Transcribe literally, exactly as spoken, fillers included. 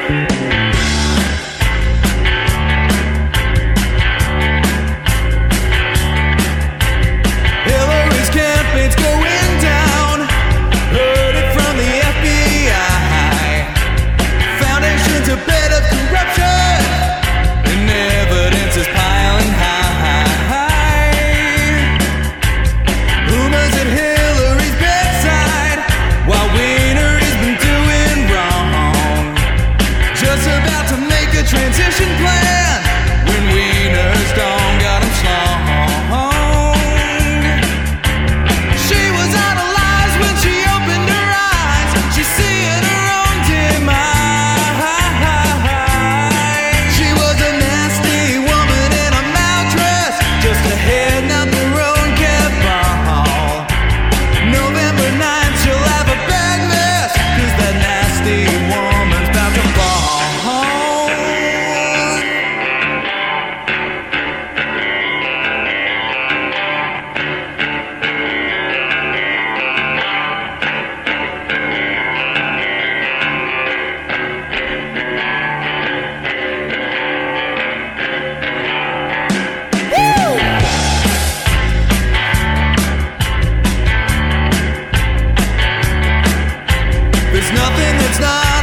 Hillary's campaign's going down. Heard it from the F B I. Foundation's a bed of corruption, and evidence is piling high. Rumors at Hillary's bedside, while Weiner has been doing wrong. Just about to make a transition plan, when Weiner's gone, got him slung. She was out of lies when she opened her eyes. She's seeing her own demise. She was a nasty woman in a mattress, just ahead, not the road kept ball. November ninth, she'll have a bad mess, 'cause that nasty woman's about to fall. There's nothing that's not